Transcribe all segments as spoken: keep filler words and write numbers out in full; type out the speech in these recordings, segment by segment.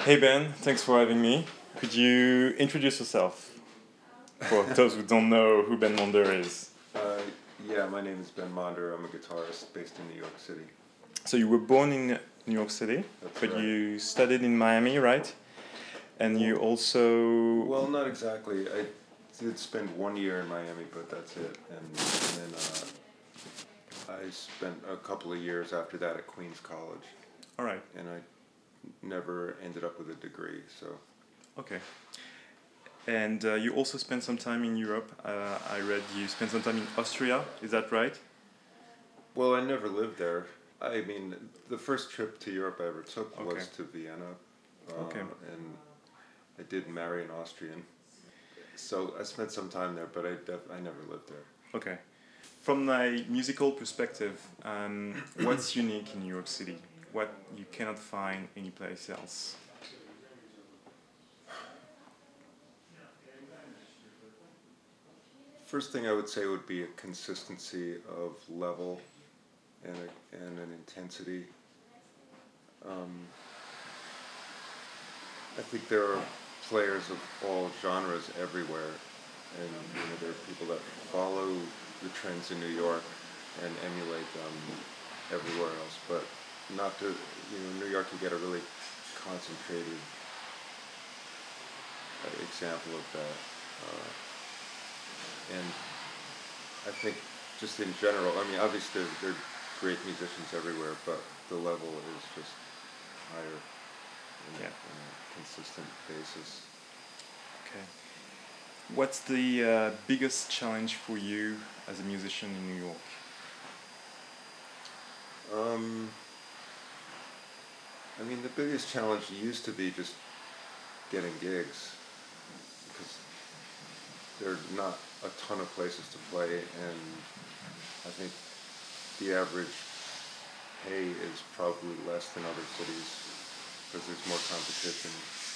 Hey Ben, thanks for having me. Could you introduce yourself for those who don't know who Ben Monder is? Uh, yeah, my name is Ben Monder. I'm a guitarist based in New York City. So you were born in New York City, That's but right. you studied in Miami, right? And you also Well, not exactly. I did spend one year in Miami, but that's it. And, and then uh, I spent a couple of years after that at Queens College, all right. and I never ended up with a degree. So Okay. And uh, you also spent some time in Europe. Uh, I read you spent some time in Austria. Is that right? Well, I never lived there. I mean, the first trip to Europe I ever took Okay. was to Vienna, uh, Okay. and I did marry an Austrian. So I spent some time there, but I def- I never lived there. Okay. From a musical perspective, um, what's unique in New York City? What you cannot find anyplace else? First thing I would say would be a consistency of level and a, and an intensity. Um, I think there are players of all genres everywhere, and you know there are people that follow the trends in New York and emulate them everywhere else. But not to you know in New York you get a really concentrated uh, example of that, uh, and I think just in general. I mean, obviously there, there are great musicians everywhere, but the level is just higher in a, Yeah. in a consistent basis. Okay. What's the uh, biggest challenge for you as a musician in New York? Um, I mean, the biggest challenge used to be just getting gigs because there are not a ton of places to play, and I think the average pay is probably less than other cities because there's more competition.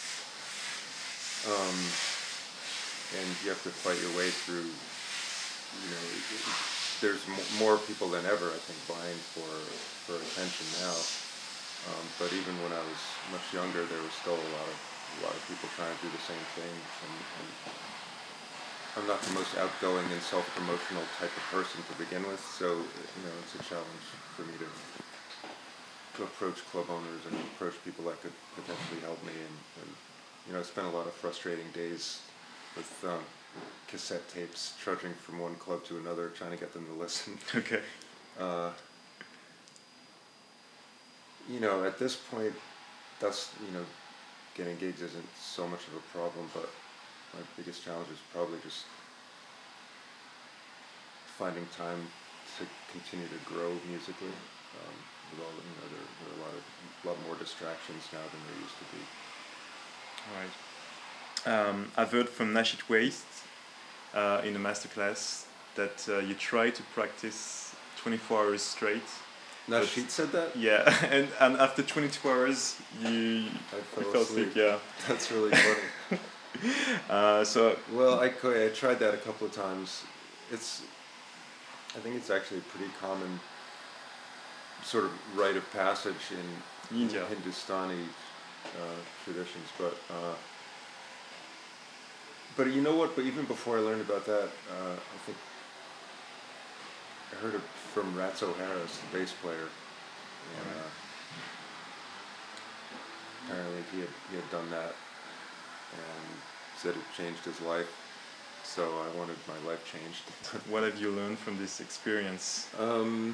Um, and you have to fight your way through, you know, there's more people than ever, I think, vying for, for attention now. Um, but even when I was much younger, there was still a lot of a lot of people trying to do the same thing. And, and I'm not the most outgoing and self-promotional type of person to begin with, so you know it's a challenge for me to to approach club owners and approach people that could potentially help me. And, and you know, I spent a lot of frustrating days with um, cassette tapes, trudging from one club to another, trying to get them to listen. Okay. Uh, you know, at this point, that's you know, getting gigs isn't so much of a problem, but my biggest challenge is probably just finding time to continue to grow musically. Um, with all the, you know, there, there are a lot of a lot more distractions now than there used to be. All right. Um, I've heard from Nashit Waste uh, in a masterclass that uh, you try to practice twenty-four hours straight. Now, But- Sheet said that? Yeah, and, and after twenty-two hours, you, I fell you fell asleep. asleep. Yeah. That's really funny. Uh, so Well, I, co- I tried that a couple of times. It's, I think it's actually a pretty common sort of rite of passage in India. Hindustani uh, traditions, but uh, but you know what? But even before I learned about that, uh, I think I heard it from Ratso Harris, the bass player. And, uh, apparently he had he had done that and said it changed his life. So I wanted my life changed. what have you learned from this experience? um,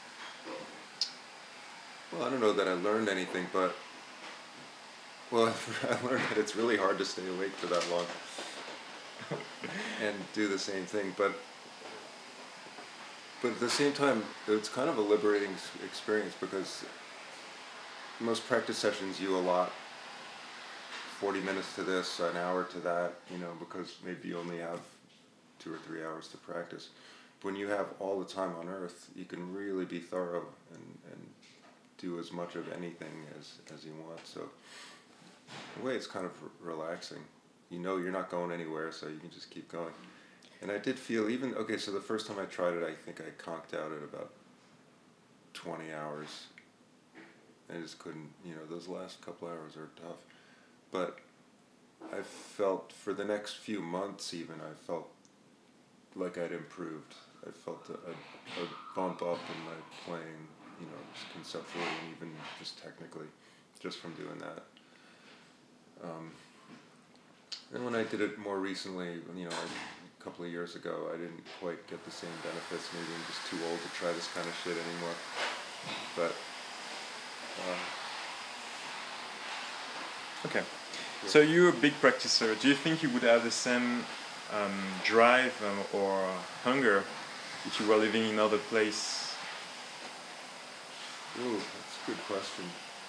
well, I don't know that I learned anything, but well, I learned that it's really hard to stay awake for that long and do the same thing. But but at the same time, it's kind of a liberating s- experience because most practice sessions you allot forty minutes to this, an hour to that, you know, because maybe you only have two or three hours to practice. When you have all the time on earth, you can really be thorough and, and do as much of anything as, as you want. So in a way, it's kind of r- relaxing. You know you're not going anywhere, so you can just keep going. And I did feel even, okay, so the first time I tried it, I think I conked out at about twenty hours. I just couldn't, you know, those last couple hours are tough. but I felt for the next few months even I felt like I'd improved. I felt a, a, a bump up in my playing, you know, conceptually and even just technically, just from doing that. Um, and when I did it more recently, you know, a couple of years ago, I didn't quite get the same benefits. Maybe I'm just too old to try this kind of shit anymore. But uh, okay. So you're a big practicer. Do you think you would have the same um, drive um, or hunger if you were living in another place? Ooh, that's a good question.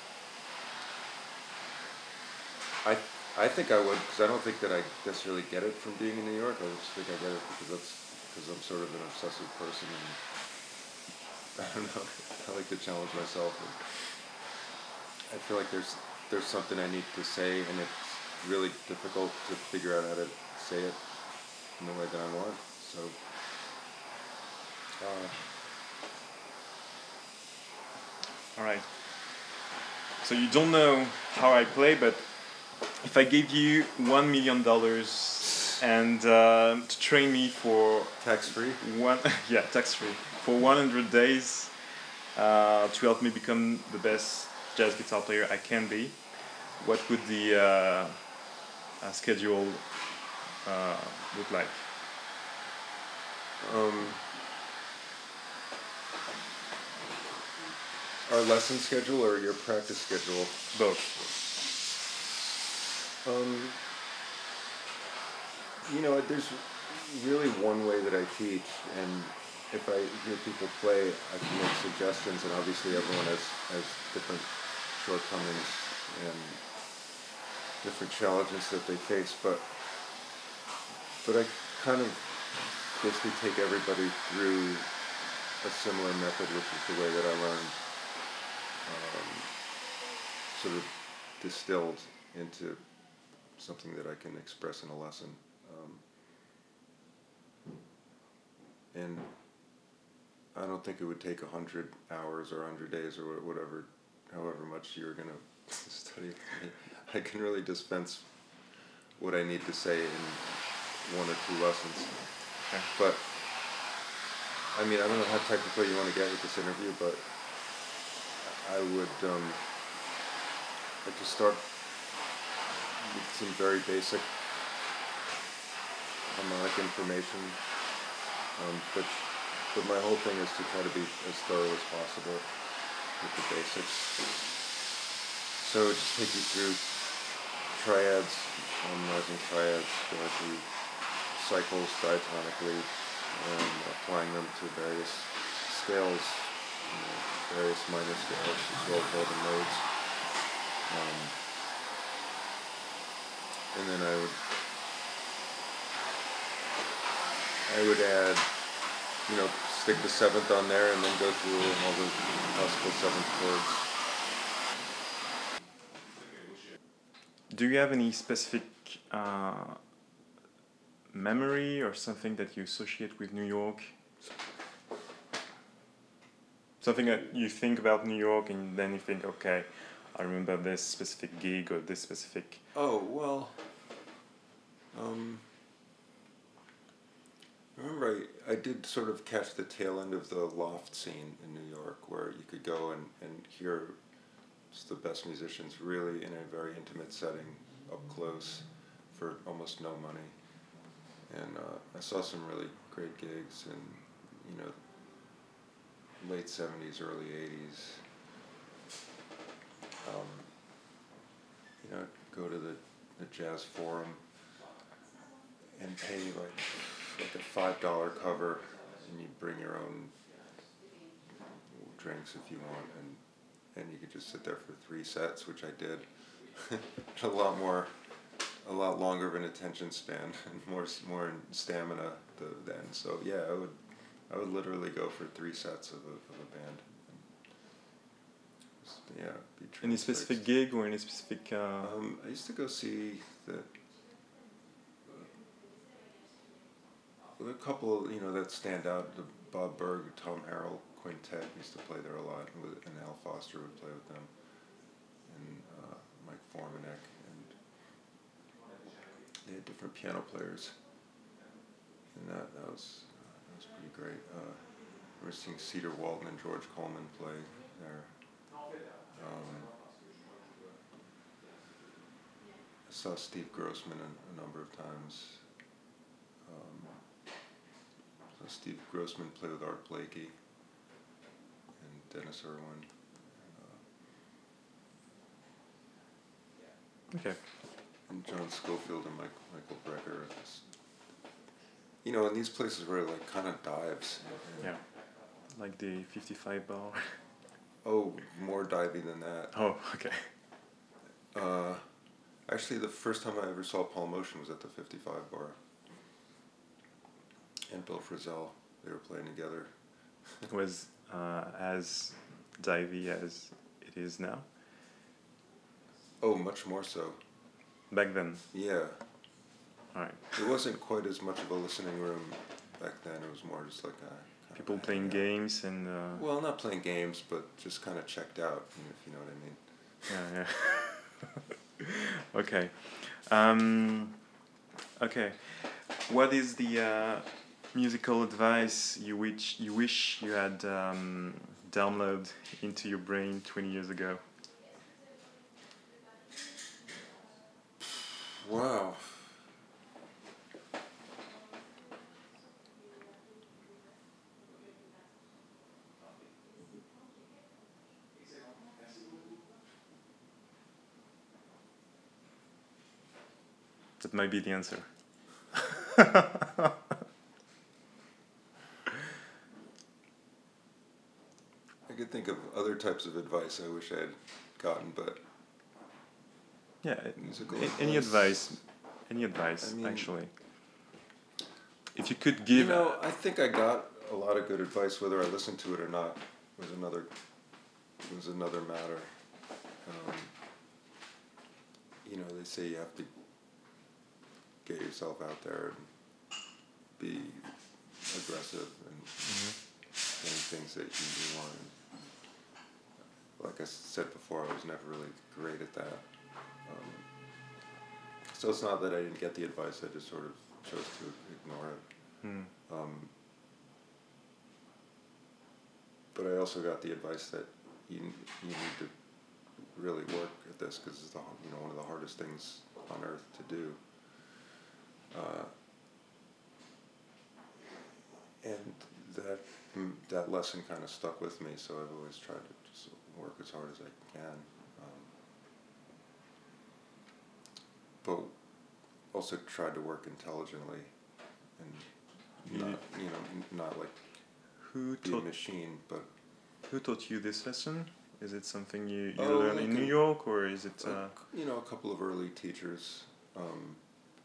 I I think I would, because I don't think that I necessarily get it from being in New York. I just think I get it because that's because I'm sort of an obsessive person, and I don't know. I like to challenge myself. And I feel like there's there's something I need to say, and it's really difficult to figure out how to say it in the way that I want. So. Uh, All right. So you don't know how I play, but if I gave you one million dollars and uh, to train me for tax free. One, yeah, tax free for one hundred days uh, to help me become the best jazz guitar player I can be, what would the uh, uh, schedule uh, look like? Um, our lesson schedule or your practice schedule? Both. Um, you know, there's really one way that I teach, and if I hear people play, I can make suggestions, and obviously everyone has, has different shortcomings and different challenges that they face, but but I kind of basically take everybody through a similar method, which is the way that I learned, um, sort of distilled into something that I can express in a lesson. Um, and I don't think it would take a hundred hours or a hundred days or whatever, however much you're gonna study. I can really dispense what I need to say in one or two lessons. Okay. But I mean, I don't know how technical you want to get with this interview, but I would um, like to start with some very basic harmonic information, um, but but my whole thing is to try to be as thorough as possible with the basics. So just take you through triads, harmonizing triads, going through cycles diatonically, and applying them to various scales, you know, various minor scales, as well as all the modes. Um, and then I would I would add, you know, stick the seventh on there and then go through all the possible seventh chords. Do you have any specific uh, memory or something that you associate with New York? Something that you think about New York and then you think, okay, I remember this specific gig or this specific... Oh, well, um, I remember I, I did sort of catch the tail end of the loft scene in New York, where you could go and, and hear just the best musicians really in a very intimate setting, up close, for almost no money. And uh, I saw some really great gigs in, you know, late seventies, early eighties. Um, you know, go to the, the Jazz Forum and pay like like a five dollar cover, and you bring your own drinks if you want, and and you could just sit there for three sets, which I did. a lot more, a lot longer of an attention span and more more stamina the, then. So yeah, I would I would literally go for three sets of a of a band. Just, yeah, be Any specific gig or any specific... Uh... Um, I used to go see the a couple, you know, that stand out. The Bob Berg, Tom Harrell Quintet used to play there a lot, and Al Foster would play with them, and uh, Mike Formanek, and different piano players, and that that was uh, that was pretty great. Uh, we were seeing Cedar Walton and George Coleman play there. Um, I saw Steve Grossman a, a number of times. Um, so Steve Grossman played with Art Blakey and Dennis Irwin. Okay. And John Schofield and Mike, Michael Brecker. It's, you know, in these places where it like kind of dives. And, Yeah. Like the fifty-five bar. oh, more divey than that. Oh, okay. Uh, actually, the first time I ever saw Paul Motion was at the fifty-five bar. And Bill Frisell, they were playing together. It was uh, as divey as it is now. Oh, much more so. Back then. Yeah. All right. It wasn't quite as much of a listening room back then. It was more just like a... People playing games and... Uh, well, not playing games, but just kind of checked out, if you know what I mean. Yeah, yeah. Okay. Um, okay. What is the uh, musical advice you wish you wish you had um, downloaded into your brain twenty years ago? Wow. That might be the answer. I could think of other types of advice I wish I had gotten, but... Yeah, musical a- any advice, any advice, I mean, actually. If you could give... You know, I think I got a lot of good advice, whether I listened to it or not, was another, was another matter. Um, you know, they say you have to get yourself out there and be aggressive and Mhm. getting things that you, you want. Like I said before, I was never really great at that. Um, so it's not that I didn't get the advice, I just sort of chose to ignore it. Hmm. Um, but I also got the advice that you you need to really work at this because it's the, you know one of the hardest things on earth to do. Uh, and that mm, that lesson kind of stuck with me, so I've always tried to just work as hard as I can. Um, but also tried to work intelligently and not, you know, not like Who be a taught machine, but Who taught you this lesson? Is it something you, you Oh, learned like in New a- York, or is it? Uh, uh, you know, a couple of early teachers, um,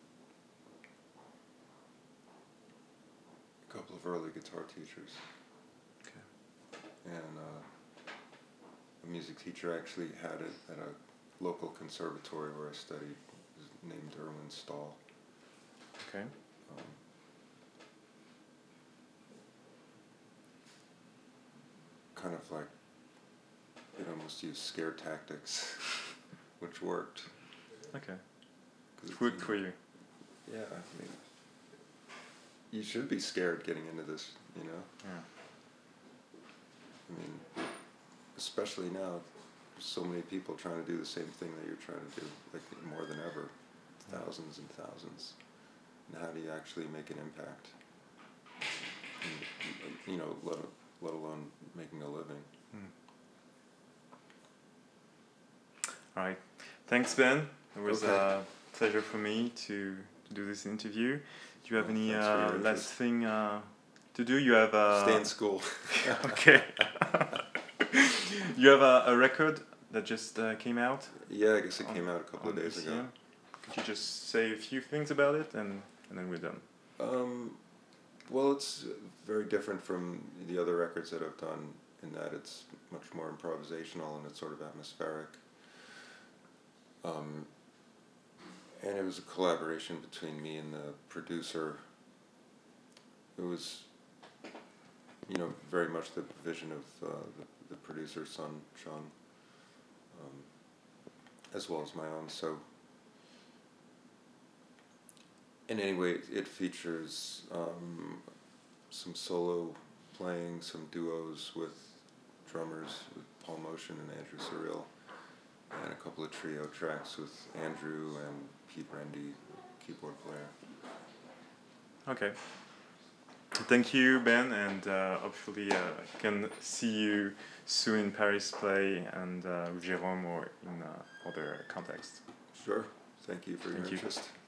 a couple of early guitar teachers, okay. and uh, a music teacher I actually had it at a local conservatory where I studied, was named Erwin Stahl. Okay. Um, kind of like it almost used scare tactics, which worked. Okay. 'Cause It worked for you. Yeah, I mean, you should be scared getting into this, you know? Yeah. I mean, especially now, there's so many people trying to do the same thing that you're trying to do, like more than ever, thousands and thousands. And how do you actually make an impact? And, you know, let, let alone making a living. Hmm. All right. Thanks, Ben. It was Okay. a pleasure for me to, to do this interview. Do you have Well, any thanks for your uh, last interest. thing uh, to do? You have uh, Stay in school. Okay. You have a, a record that just uh, came out? Yeah, I guess it on- came out a couple on of days E C ago. M. Could you just say a few things about it, and, and then we're done? Um, well, it's very different from the other records that I've done in that it's much more improvisational and it's sort of atmospheric. Um, and it was a collaboration between me and the producer. It was, you know, very much the vision of uh, the, the producer's son, Sean, um, as well as my own. So And anyway, it features um, some solo playing, some duos with drummers, with Paul Motion and Andrew Surreal, and a couple of trio tracks with Andrew and Pete Rendy, keyboard player. Okay. Thank you, Ben, and uh, hopefully uh, I can see you soon in Paris play and uh, with Jérôme or in uh, other contexts. Sure. Thank you for your Thank you. interest.